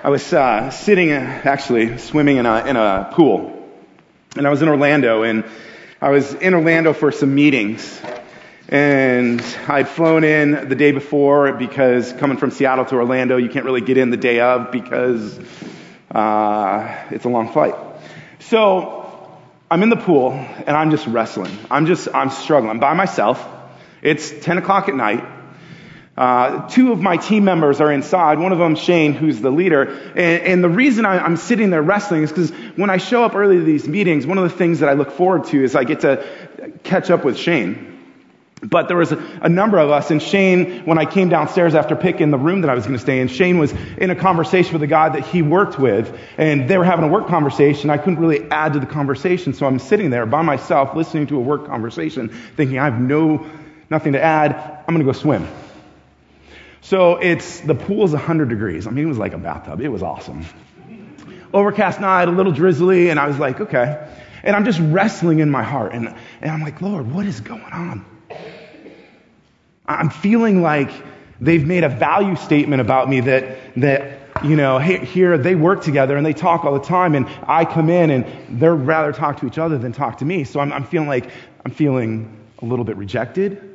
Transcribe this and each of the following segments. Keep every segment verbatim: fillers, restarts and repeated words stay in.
I was uh, sitting, uh, actually swimming in a in a pool, and I was in Orlando, and I was in Orlando for some meetings, and I'd flown in the day before because coming from Seattle to Orlando, you can't really get in the day of because uh, it's a long flight. So I'm in the pool, and I'm just wrestling. I'm just I'm struggling. I'm by myself. It's ten o'clock at night. Uh, two of my team members are inside. One of them, Shane, who's the leader. And, and the reason I, I'm sitting there wrestling is because when I show up early to these meetings, one of the things that I look forward to is I get to catch up with Shane. But there was a, a number of us, and Shane, when I came downstairs after picking the room that I was going to stay in, Shane was in a conversation with a guy that he worked with, and they were having a work conversation. I couldn't really add to the conversation, so I'm sitting there by myself listening to a work conversation, thinking I have no nothing to add. I'm going to go swim. So it's, the pool's one hundred degrees. I mean, it was like a bathtub. It was awesome. Overcast night, a little drizzly, and I was like, okay. And I'm just wrestling in my heart, and, and I'm like, Lord, what is going on? I'm feeling like they've made a value statement about me that, that you know, here they work together and they talk all the time, and I come in and they'd rather talk to each other than talk to me. So I'm, I'm feeling like, I'm feeling a little bit rejected.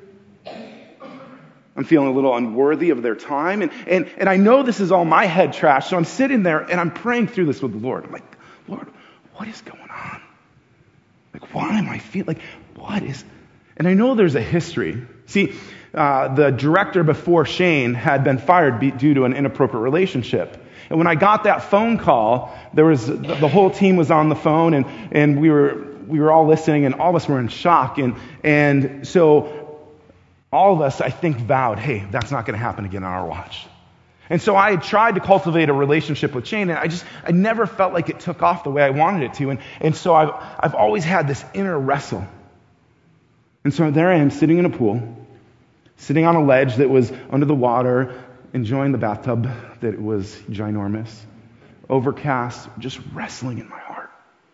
I'm feeling a little unworthy of their time. And, and, and I know this is all my head trash, so I'm sitting there and I'm praying through this with the Lord. I'm like, Lord, what is going on? Like, why am I feeling, like, what is, and I know there's a history. See, uh, the director before Shane had been fired be, due to an inappropriate relationship. And when I got that phone call, there was, the, the whole team was on the phone, and, and we were, we were all listening, and all of us were in shock. And, and so, all of us, I think, vowed, hey, that's not going to happen again on our watch. And so I had tried to cultivate a relationship with Shane, and I just, I never felt like it took off the way I wanted it to. And, and so I've, I've always had this inner wrestle. And so there I am, sitting in a pool, sitting on a ledge that was under the water, enjoying the bathtub that was ginormous, overcast, just wrestling in my heart.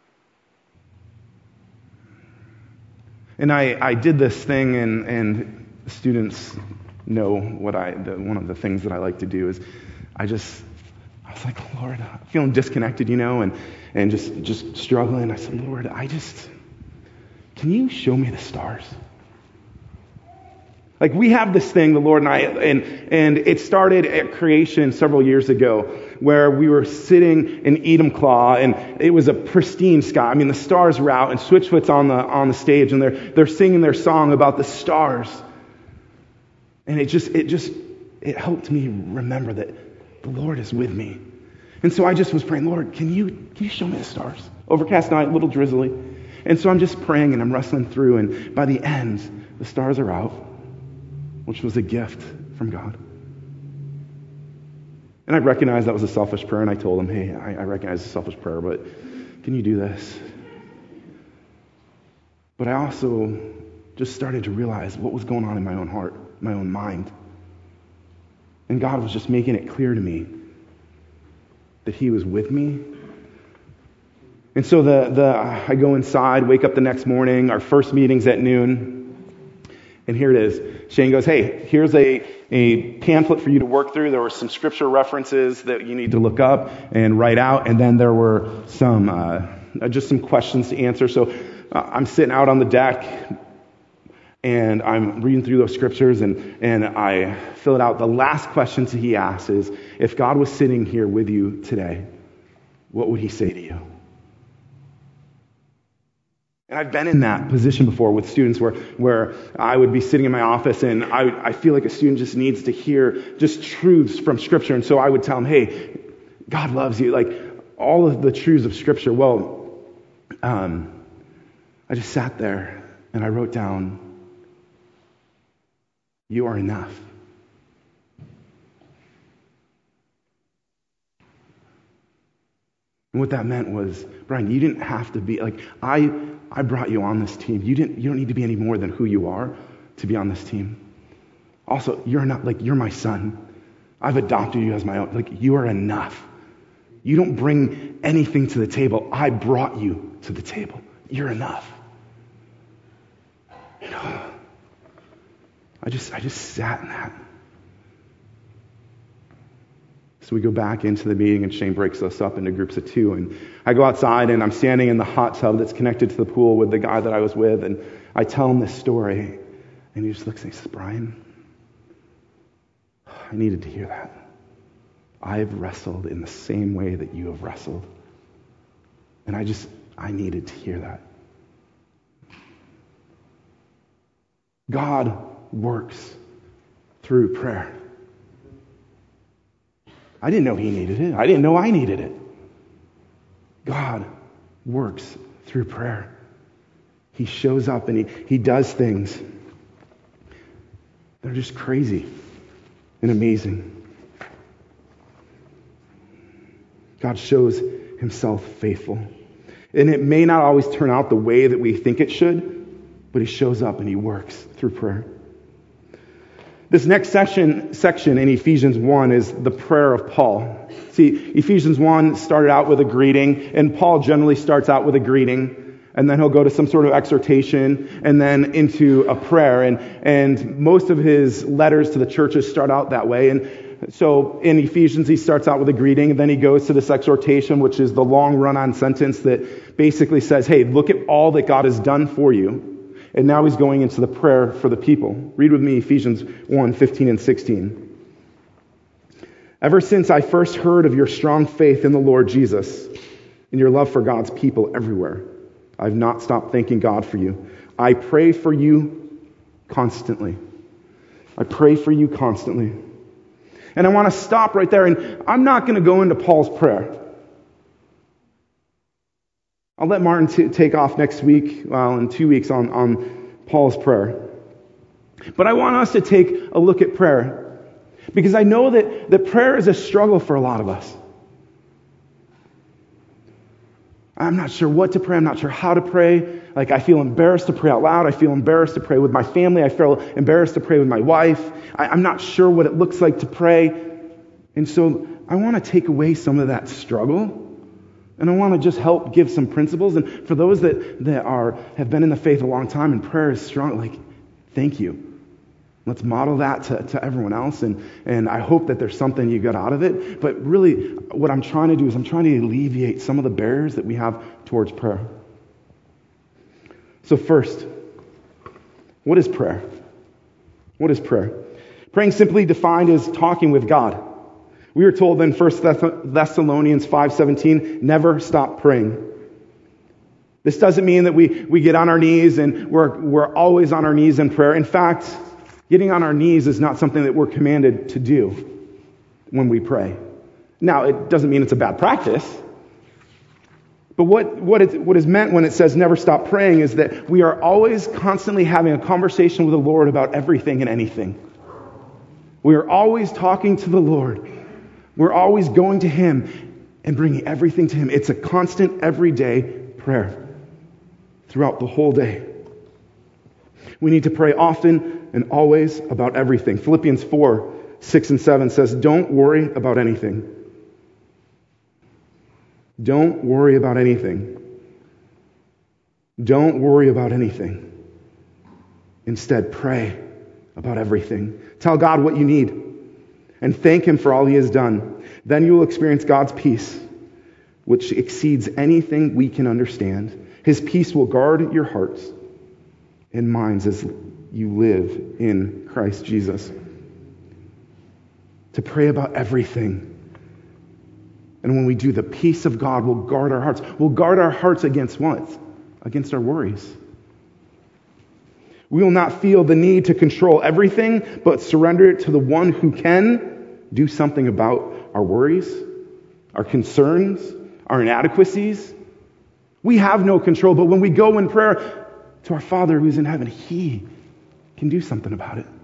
And I, I did this thing, and, and students know what I, the, one of the things that I like to do is I just, I was like, Lord, I'm feeling disconnected, you know, and, and just, just struggling. I said, Lord, I just, can you show me the stars? Like, we have this thing, the Lord and I, and, and it started at creation several years ago, where we were sitting in Enumclaw, and it was a pristine sky. I mean, the stars were out, and Switchfoot's on the, on the stage, and they're, they're singing their song about the stars. And it just, it just, it helped me remember that the Lord is with me. And so I just was praying, Lord, can you, can you show me the stars? Overcast night, a little drizzly. And so I'm just praying, and I'm wrestling through, and by the end, the stars are out, which was a gift from God. And I recognized that was a selfish prayer, and I told him, hey, I, I recognize it's a selfish prayer, but can you do this? But I also just started to realize what was going on in my own heart, my own mind. And God was just making it clear to me that he was with me. And so the, the I go inside, wake up the next morning, our first meeting's at noon, and here it is. Shane goes, hey, here's a, a pamphlet for you to work through. There were some scripture references that you need to look up and write out, and then there were some, uh, just some questions to answer. So uh, I'm sitting out on the deck, and I'm reading through those scriptures, and, and I fill it out. The last question that he asks is, if God was sitting here with you today, what would he say to you? And I've been in that position before with students where, where I would be sitting in my office, and I, I feel like a student just needs to hear just truths from Scripture. And so I would tell them, hey, God loves you. Like, all of the truths of Scripture. Well, um, I just sat there and I wrote down, you are enough. And what that meant was, Brian, you didn't have to be, like, I I brought you on this team. You didn't you don't need to be any more than who you are to be on this team. Also, you're not, like, you're my son. I've adopted you as my own. Like, you are enough. You don't bring anything to the table. I brought you to the table. You're enough. You know, I just I just sat in that. So we go back into the meeting, and Shane breaks us up into groups of two. And I go outside, and I'm standing in the hot tub that's connected to the pool with the guy that I was with. And I tell him this story. And he just looks at me and says, Brian, I needed to hear that. I've wrestled in the same way that you have wrestled. And I just, I needed to hear that. God works through prayer. I didn't know he needed it. I didn't know I needed it. God works through prayer. He shows up and he, he does things. They're just crazy and amazing. God shows himself faithful. And it may not always turn out the way that we think it should, but he shows up and he works through prayer. This next section, section in Ephesians one is the prayer of Paul. See, Ephesians one started out with a greeting, and Paul generally starts out with a greeting, and then he'll go to some sort of exhortation, and then into a prayer. And, and most of his letters to the churches start out that way. And so in Ephesians, he starts out with a greeting, and then he goes to this exhortation, which is the long run-on sentence that basically says, hey, look at all that God has done for you. And now he's going into the prayer for the people. Read with me Ephesians one, fifteen and sixteen. Ever since I first heard of your strong faith in the Lord Jesus and your love for God's people everywhere, I've not stopped thanking God for you. I pray for you constantly. I pray for you constantly. And I want to stop right there, and I'm not going to go into Paul's prayer. I'll let Martin t- take off next week, well, in two weeks on, on Paul's prayer. But I want us to take a look at prayer, because I know that, that prayer is a struggle for a lot of us. I'm not sure what to pray. I'm not sure how to pray. Like, I feel embarrassed to pray out loud. I feel embarrassed to pray with my family. I feel embarrassed to pray with my wife. I, I'm not sure what it looks like to pray. And so I want to take away some of that struggle. And I want to just help give some principles. And for those that, that are have been in the faith a long time and prayer is strong, like, thank you. Let's model that to, to everyone else. And, and I hope that there's something you got out of it. But really, what I'm trying to do is I'm trying to alleviate some of the barriers that we have towards prayer. So first, what is prayer? What is prayer? Praying simply defined is talking with God. We are told in First Thessalonians five seventeen, never stop praying. This doesn't mean that we, we get on our knees and we're, we're always on our knees in prayer. In fact, getting on our knees is not something that we're commanded to do when we pray. Now, it doesn't mean it's a bad practice. But what, what, it, what is meant when it says never stop praying is that we are always constantly having a conversation with the Lord about everything and anything. We are always talking to the Lord. We're always going to Him and bringing everything to Him. It's a constant, everyday prayer throughout the whole day. We need to pray often and always about everything. Philippians four, six and seven says, don't worry about anything. Don't worry about anything. Don't worry about anything. Instead, pray about everything. Tell God what you need and thank Him for all He has done. Then you will experience God's peace, which exceeds anything we can understand. His peace will guard your hearts and minds as you live in Christ Jesus. To pray about everything. And when we do, the peace of God will guard our hearts. Will guard our hearts against what? Against our worries. We will not feel the need to control everything, but surrender it to the one who can do something about our worries, our concerns, our inadequacies. We have no control, but when we go in prayer to our Father who's in heaven, He can do something about it.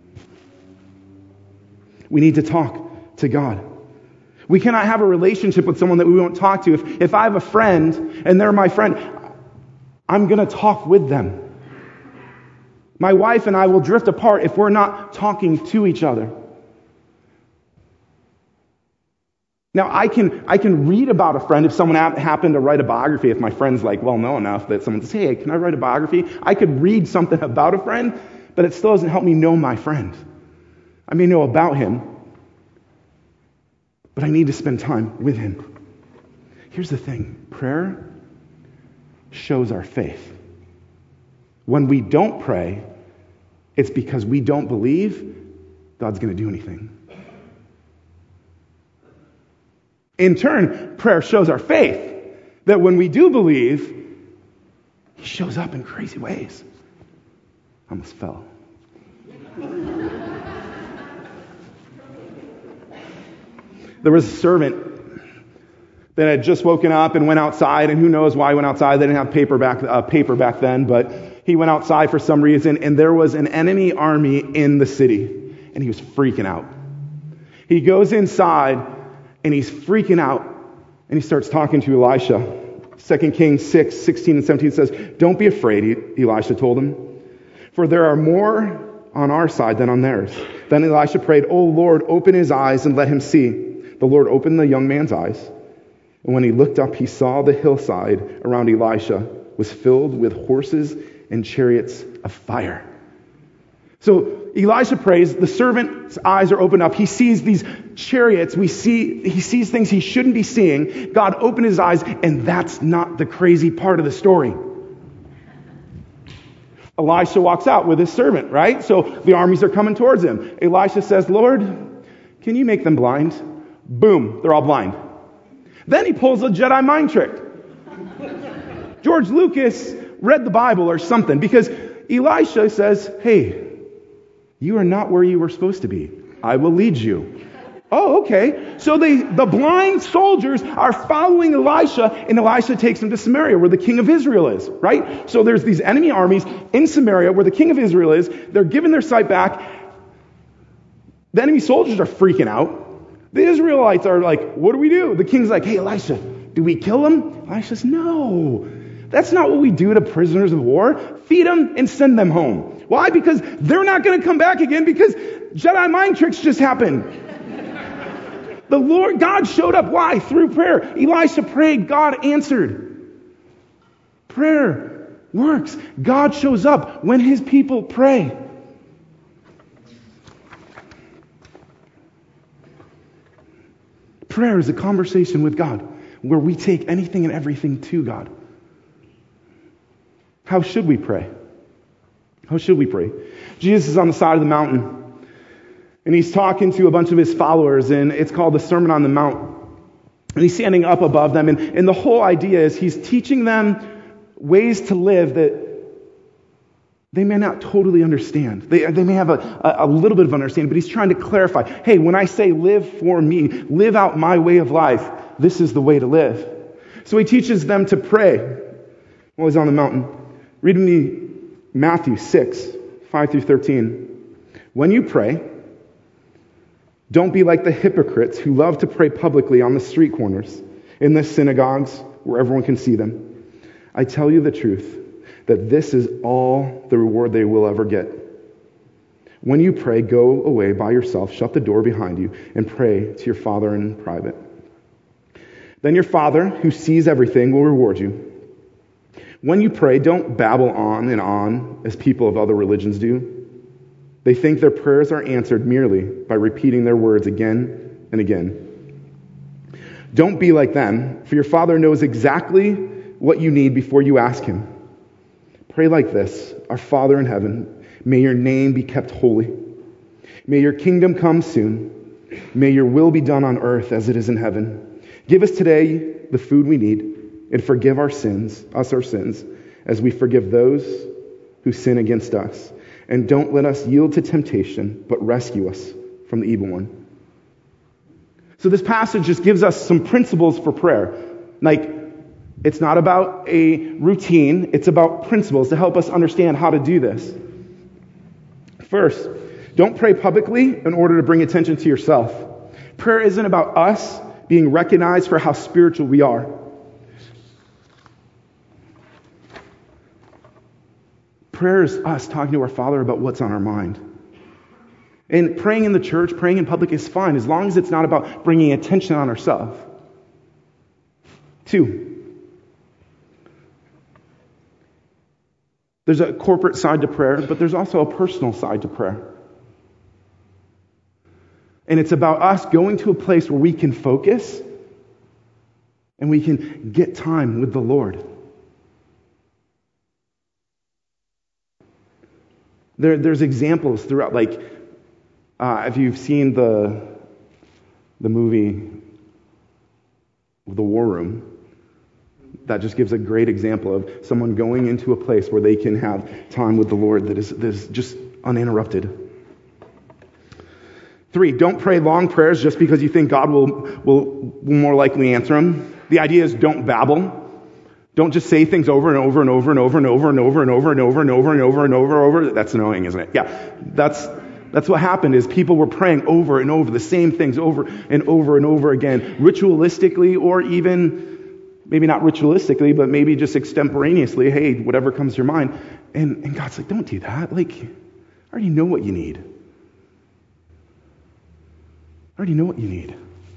We need to talk to God. We cannot have a relationship with someone that we won't talk to. If, if I have a friend and they're my friend, I'm going to talk with them. My wife and I will drift apart if we're not talking to each other. Now, I can I can read about a friend if someone happened to write a biography. If my friend's like well known enough that someone says, hey, can I write a biography? I could read something about a friend, but it still doesn't help me know my friend. I may know about him, but I need to spend time with him. Here's the thing. Prayer shows our faith. When we don't pray, it's because we don't believe God's going to do anything. In turn, prayer shows our faith that when we do believe, he shows up in crazy ways. I almost fell. There was a servant that had just woken up and went outside, and who knows why he went outside. They didn't have paper back, uh, paper back then, but he went outside for some reason, and there was an enemy army in the city, and he was freaking out. He goes inside, and he's freaking out, and he starts talking to Elisha. Second Kings six, sixteen and seventeen says, "Don't be afraid," Elisha told him, "for there are more on our side than on theirs." Then Elisha prayed, "Oh Lord, open his eyes and let him see." The Lord opened the young man's eyes, and when he looked up, he saw the hillside around Elisha was filled with horses and chariots of fire. So Elisha prays, the servant's eyes are opened up. He sees these chariots. We see, he sees things he shouldn't be seeing. God opened his eyes, and that's not the crazy part of the story. Elisha walks out with his servant, right? So the armies are coming towards him. Elisha says, "Lord, can you make them blind?" Boom, they're all blind. Then he pulls a Jedi mind trick. George Lucas read the Bible or something, because Elisha says, "Hey, you are not where you were supposed to be. I will lead you." Oh, okay. So they, the blind soldiers are following Elisha, and Elisha takes them to Samaria, where the king of Israel is, right? So there's these enemy armies in Samaria, where the king of Israel is. They're giving their sight back. The enemy soldiers are freaking out. The Israelites are like, "What do we do?" The king's like, "Hey, Elisha, do we kill them?" Elisha says, "No. That's not what we do to prisoners of war. Feed them and send them home." Why? Because they're not going to come back again, because Jedi mind tricks just happened. The Lord, God showed up. Why? Through prayer. Elisha prayed. God answered. Prayer works. God shows up when his people pray. Prayer is a conversation with God where we take anything and everything to God. How should we pray? How should we pray? Jesus is on the side of the mountain, and he's talking to a bunch of his followers, and it's called the Sermon on the Mount. And he's standing up above them, and, and the whole idea is he's teaching them ways to live that they may not totally understand. They, they may have a, a, a little bit of understanding, but he's trying to clarify. Hey, when I say live for me, live out my way of life, this is the way to live. So he teaches them to pray while he's on the mountain. Read me Matthew six, five through thirteen. "When you pray, don't be like the hypocrites who love to pray publicly on the street corners, in the synagogues where everyone can see them. I tell you the truth, that this is all the reward they will ever get. When you pray, go away by yourself, shut the door behind you, and pray to your Father in private. Then your Father, who sees everything, will reward you. When you pray, don't babble on and on as people of other religions do. They think their prayers are answered merely by repeating their words again and again. Don't be like them, for your Father knows exactly what you need before you ask him. Pray like this: Our Father in heaven, may your name be kept holy. May your kingdom come soon. May your will be done on earth as it is in heaven. Give us today the food we need, and forgive our sins, us our sins, as we forgive those who sin against us. And don't let us yield to temptation, but rescue us from the evil one." So this passage just gives us some principles for prayer. Like, it's not about a routine, it's about principles to help us understand how to do this. First, don't pray publicly in order to bring attention to yourself. Prayer isn't about us being recognized for how spiritual we are. Prayer is us talking to our Father about what's on our mind. And praying in the church, praying in public is fine, as long as it's not about bringing attention on ourselves. Two, there's a corporate side to prayer, but there's also a personal side to prayer. And it's about us going to a place where we can focus and we can get time with the Lord. There, there's examples throughout, like, uh, if you've seen the, the movie The War Room, that just gives a great example of someone going into a place where they can have time with the Lord that is, that is just uninterrupted. Three, don't pray long prayers just because you think God will, will, will more likely answer them. The idea is don't babble. Don't just say things over and over and over and over and over and over and over and over and over and over and over and over. That's annoying, isn't it? Yeah, that's that's what happened is people were praying over and over the same things over and over and over again, ritualistically or even, maybe not ritualistically, but maybe just extemporaneously, hey, whatever comes to your mind. And, and God's like, don't do that. Like, I already know what you need. I already know what you need.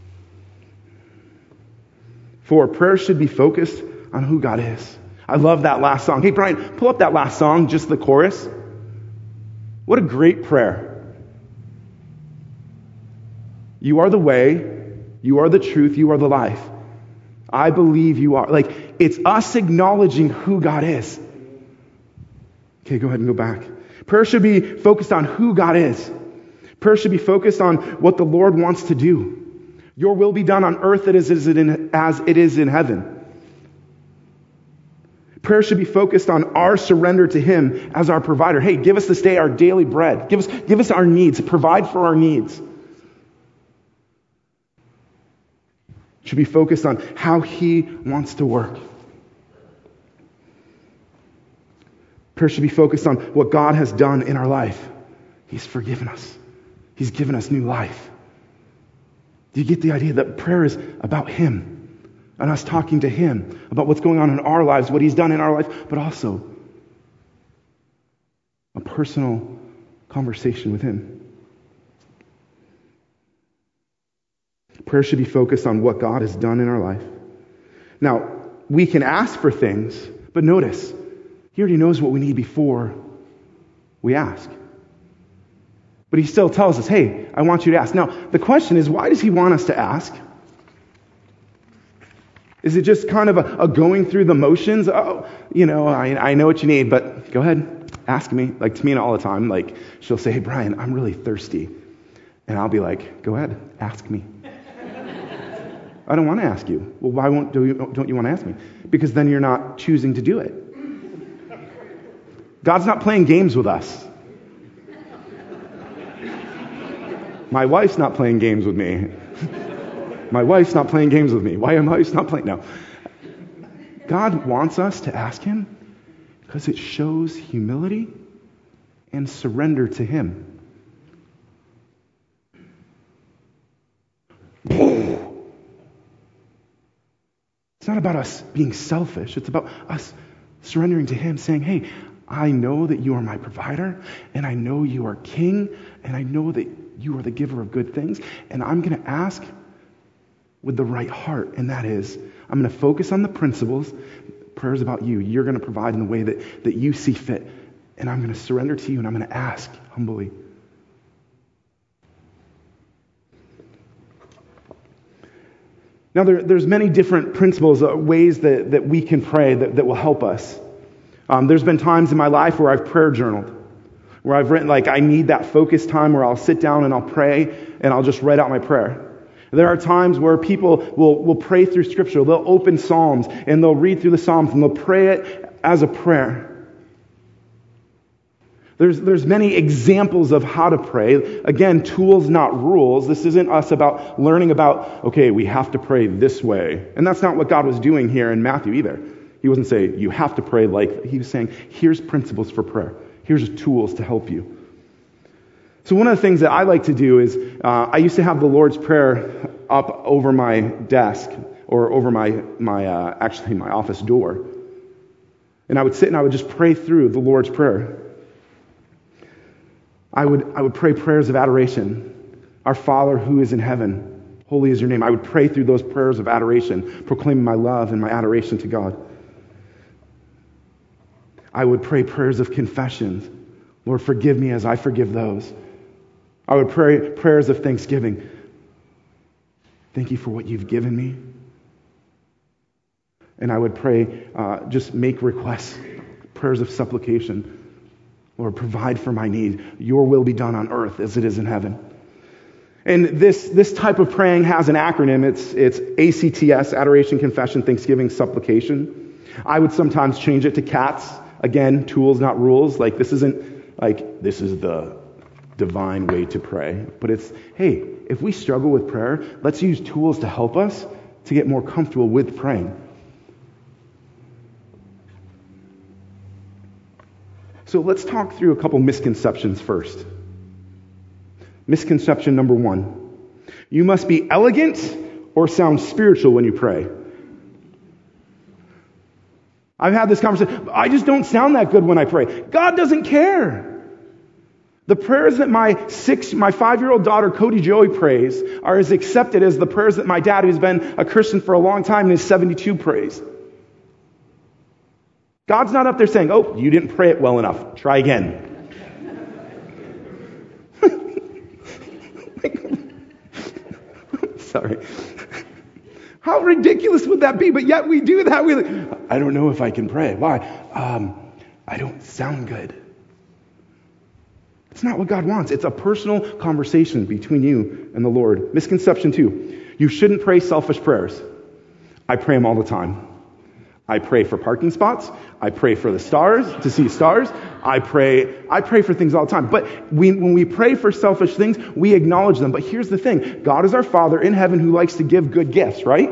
Four, prayer should be focused on who God is. I love that last song. Hey, Brian, pull up that last song, just the chorus. What a great prayer. You are the way, you are the truth, you are the life. I believe you are. Like, it's us acknowledging who God is. Okay, go ahead and go back. Prayer should be focused on who God is. Prayer should be focused on what the Lord wants to do. Your will be done on earth as it is in, as it is in heaven. Prayer should be focused on our surrender to Him as our provider. Hey, give us this day our daily bread. Give us, give us our needs. Provide for our needs. Should be focused on how He wants to work. Prayer should be focused on what God has done in our life. He's forgiven us. He's given us new life. Do you get the idea that prayer is about Him and us talking to Him about what's going on in our lives, what He's done in our life, but also a personal conversation with Him? Prayer should be focused on what God has done in our life. Now, we can ask for things, but notice, He already knows what we need before we ask. But He still tells us, hey, I want you to ask. Now, the question is, why does He want us to ask? Is it just kind of a, a going through the motions? Oh, you know, I, I know what you need, but go ahead, ask me. Like Tamina all the time, like she'll say, hey, Brian, I'm really thirsty. And I'll be like, go ahead, ask me. I don't want to ask you. Well, why won't do you, don't you want to ask me? Because then you're not choosing to do it. God's not playing games with us. My wife's not playing games with me. My wife's not playing games with me. Why am I not playing? No. God wants us to ask Him because it shows humility and surrender to Him. It's not about us being selfish. It's about us surrendering to Him, saying, hey, I know that you are my provider, and I know you are king, and I know that you are the giver of good things, and I'm going to ask with the right heart, and that is, I'm going to focus on the principles. Prayer is about you. You're going to provide in the way that, that you see fit, and I'm going to surrender to you, and I'm going to ask humbly. Now, there, there's many different principles, uh, ways that, that we can pray that, that will help us. Um, there's been times in my life where I've prayer journaled, where I've written, like, I need that focus time where I'll sit down and I'll pray, and I'll just write out my prayer. There are times where people will, will pray through Scripture. They'll open Psalms, and they'll read through the Psalms, and they'll pray it as a prayer. There's, there's many examples of how to pray. Again, tools, not rules. This isn't us about learning about, okay, we have to pray this way. And that's not what God was doing here in Matthew either. He wasn't saying, you have to pray like, he was saying, here's principles for prayer. Here's tools to help you. So one of the things that I like to do is, uh, I used to have the Lord's Prayer up over my desk, or over my, my uh, actually my office door. And I would sit and I would just pray through the Lord's Prayer. I would I would pray prayers of adoration. Our Father who is in heaven, holy is your name. I would pray through those prayers of adoration, proclaiming my love and my adoration to God. I would pray prayers of confessions. Lord, forgive me as I forgive those. I would pray prayers of thanksgiving. Thank you for what you've given me. And I would pray, uh, just make requests, prayers of supplication. Lord, provide for my need. Your will be done on earth as it is in heaven. And this, this type of praying has an acronym. It's, it's A C T S, Adoration, Confession, Thanksgiving, Supplication. I would sometimes change it to CATS. Again, tools, not rules. Like, this isn't like, this is the divine way to pray. But it's, hey, if we struggle with prayer, let's use tools to help us to get more comfortable with praying. So let's talk through a couple misconceptions first. Misconception number one. You must be elegant or sound spiritual when you pray. I've had this conversation. I just don't sound that good when I pray. God doesn't care. The prayers that my six, my five-year-old daughter, Cody Joey, prays are as accepted as the prayers that my dad, who's been a Christian for a long time and is seventy-two, prays. God's not up there saying, oh, you didn't pray it well enough. Try again. Sorry. How ridiculous would that be? But yet we do that. We, I don't know if I can pray. Why? Um, I don't sound good. It's not what God wants. It's a personal conversation between you and the Lord. Misconception two. You shouldn't pray selfish prayers. I pray them all the time. I pray for parking spots. I pray for the stars, to see stars. I pray, I pray for things all the time. But we, when we pray for selfish things, we acknowledge them. But here's the thing. God is our Father in heaven who likes to give good gifts, right?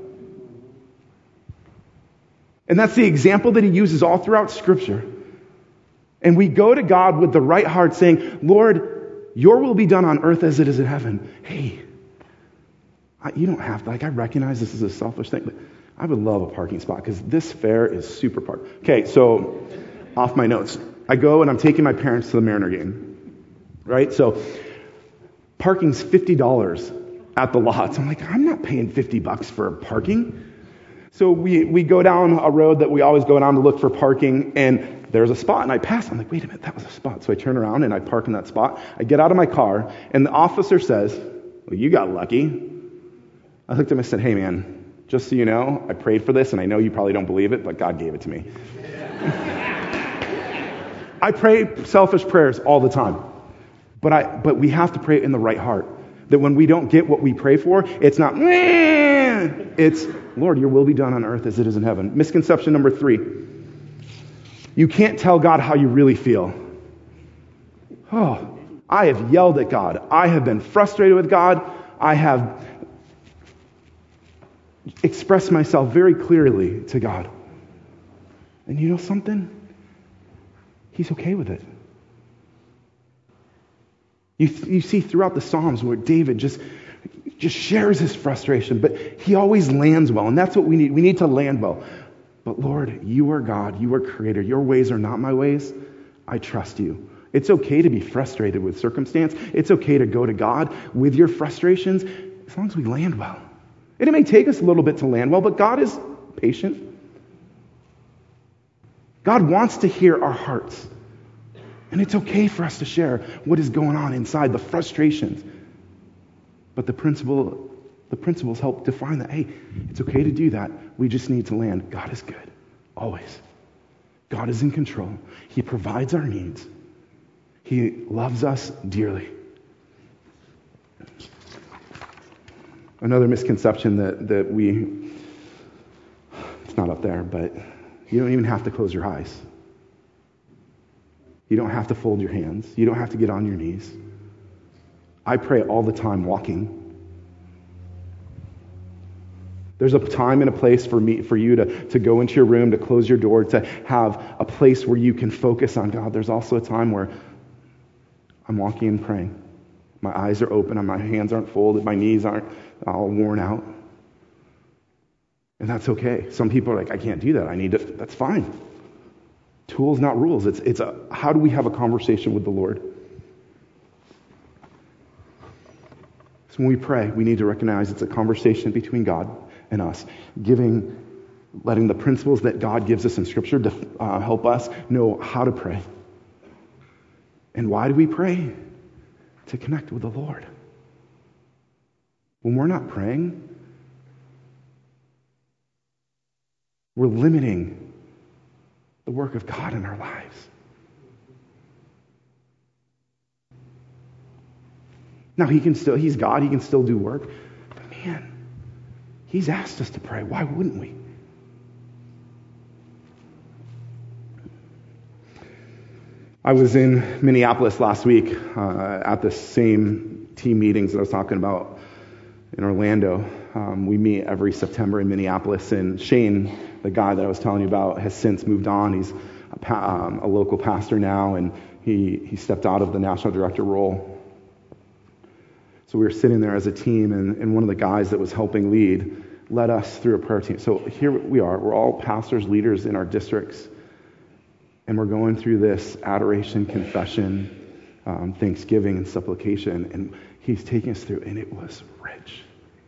And that's the example that he uses all throughout Scripture. And we go to God with the right heart saying, Lord, your will be done on earth as it is in heaven. Hey, I, you don't have to, like, I recognize this is a selfish thing, but I would love a parking spot because this fair is super parked. Okay, so off my notes. I go and I'm taking my parents to the Mariner game, right? So parking's fifty dollars at the lots. I'm like, I'm not paying fifty bucks for parking. So we, we go down a road that we always go down to look for parking, and there's a spot, and I pass. I'm like, wait a minute, that was a spot. So I turn around and I park in that spot. I get out of my car, and the officer says, well, you got lucky. I looked at him and said, hey, man, just so you know, I prayed for this, and I know you probably don't believe it, but God gave it to me. I pray selfish prayers all the time. But I but we have to pray in the right heart. That when we don't get what we pray for, it's not, it's, Lord, your will be done on earth as it is in heaven. Misconception number three. You can't tell God how you really feel. Oh, I have yelled at God. I have been frustrated with God. I have express myself very clearly to God. And you know something? He's okay with it. You, you see throughout the Psalms where David just, just shares his frustration, but he always lands well, and that's what we need. We need to land well. But Lord, you are God. You are creator. Your ways are not my ways. I trust you. It's okay to be frustrated with circumstance. It's okay to go to God with your frustrations as long as we land well. And it may take us a little bit to land well, but God is patient. God wants to hear our hearts. And it's okay for us to share what is going on inside, the frustrations. But the principle, the principles help define that. Hey, it's okay to do that. We just need to land. God is good. Always. God is in control. He provides our needs. He loves us dearly. Another misconception that, that we, it's not up there, but you don't even have to close your eyes. You don't have to fold your hands. You don't have to get on your knees. I pray all the time walking. There's a time and a place for me, for you to, to go into your room, to close your door, to have a place where you can focus on God. There's also a time where I'm walking and praying. My eyes are open, and my hands aren't folded, my knees aren't all worn out. And that's okay. Some people are like, I can't do that. I need to, that's fine. Tools, not rules. It's, it's a, how do we have a conversation with the Lord? So when we pray, we need to recognize it's a conversation between God and us, giving, letting the principles that God gives us in Scripture to uh, help us know how to pray. And why do we pray? to connect with the Lord. When we're not praying, we're limiting the work of God in our lives. Now, he can still, he's God, he can still do work. But man, he's asked us to pray. Why wouldn't we? I was in Minneapolis last week uh, at the same team meetings that I was talking about in Orlando. Um, we meet every September in Minneapolis, and Shane, the guy that I was telling you about, has since moved on. He's a, pa- um, a local pastor now, and he, he stepped out of the national director role. So we were sitting there as a team, and, and one of the guys that was helping lead led us through a prayer team. So here we are. We're all pastors, leaders in our districts, and we're going through this adoration, confession, um, thanksgiving, and supplication, and he's taking us through, and it was rich.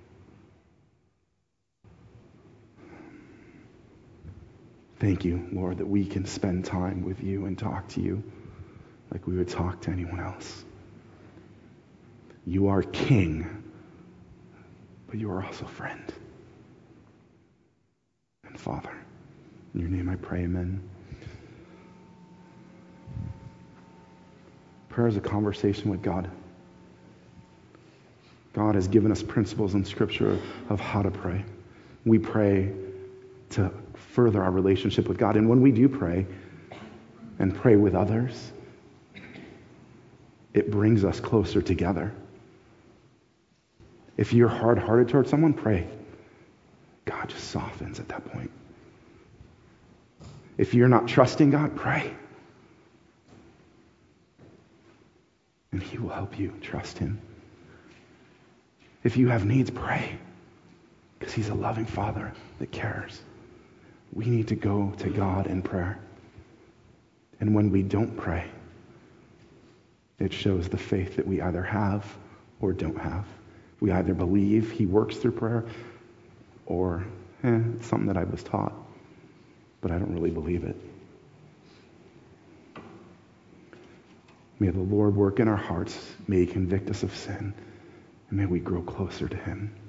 Thank you, Lord, that we can spend time with you and talk to you like we would talk to anyone else. You are King, but you are also friend and Father. In your name I pray, amen. Prayer is a conversation with God. God has given us principles in Scripture of how to pray. We pray to further our relationship with God. And when we do pray and pray with others, it brings us closer together. If you're hard-hearted towards someone, pray. God just softens at that point. If you're not trusting God, pray. And he will help you trust him. If you have needs, pray. Because he's a loving Father that cares. We need to go to God in prayer. And when we don't pray, it shows the faith that we either have or don't have. We either believe he works through prayer, or eh, it's something that I was taught, but I don't really believe it. May the Lord work in our hearts. May he convict us of sin. And may we grow closer to him.